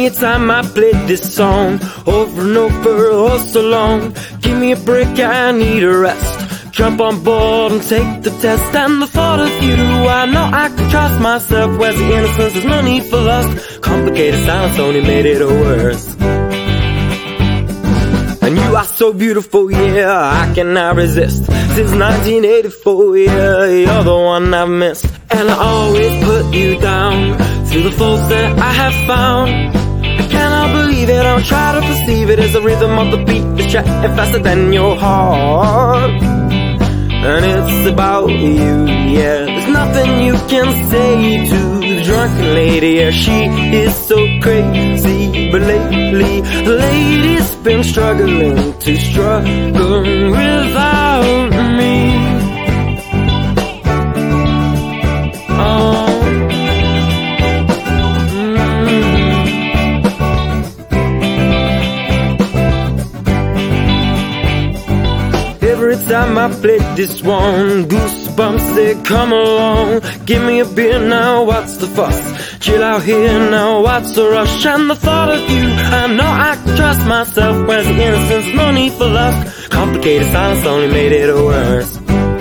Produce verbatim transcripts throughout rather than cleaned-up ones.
Many a time I played this song over and over, oh so long. Give me a break, I need a rest. Jump on board and take the test. And the thought of you, I know I can trust myself. Where's the innocence? There's no need for lust. Complicated silence only made it worse. And you are so beautiful, yeah, I cannot resist. Since nineteen eighty-four, yeah, you're the one I've missed. And I always put you down through the faults that I have found. I cannot believe it, I'll try to perceive it as the rhythm of the beat that's chatting faster than your heart. And it's about you, yeah. There's nothing you can say to the drunken lady, yeah. She is so crazy, but lately the lady's been struggling to struggle without me. Oh. Every time I played this one, goosebumps they come along. Give me a beer now, what's the fuss? Chill out here now, what's the rush? And the thought of you, I know I can trust myself. Where's the innocence? No need for lust. Complicated silence only made it worse.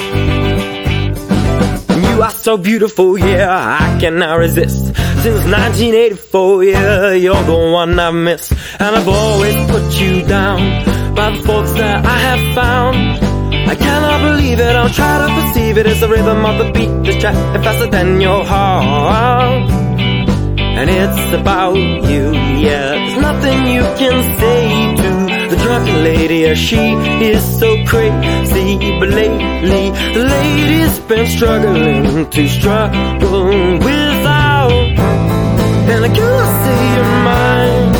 You are so beautiful, yeah, I cannot resist. Since nineteen eighty-four, yeah, you're the one I've missed. And I've always put you down by the faults that I have found. I cannot believe it, I'll try to perceive it as the rhythm of the beat that's chatting faster than your heart. And it's about you, yeah. There's nothing you can say to the drunken lady, yeah. She is so crazy, but lately the lady's been struggling to struggle without. And I cannot say you're mine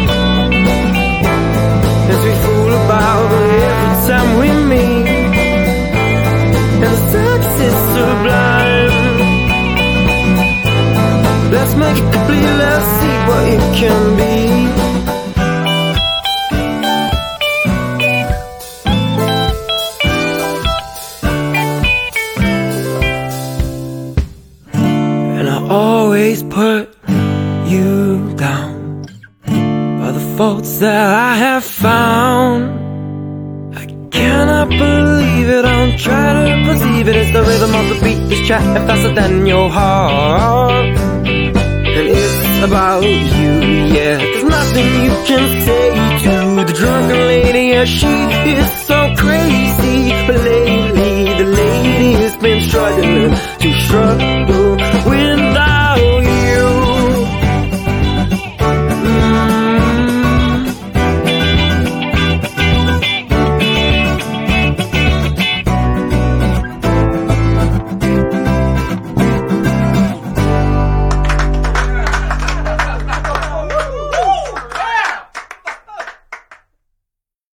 as we fool about every time we meet. And the sex is sublime. Let's make it complete, let's see what it can be. And I always put you down by the faults that I have found. I cannot believe it, I'll try to perceive it as the rhythm of the beat that's chatting faster than your heart. And it's about you, yeah. There's nothing you can say to the drunken lady, yeah. She is so cool.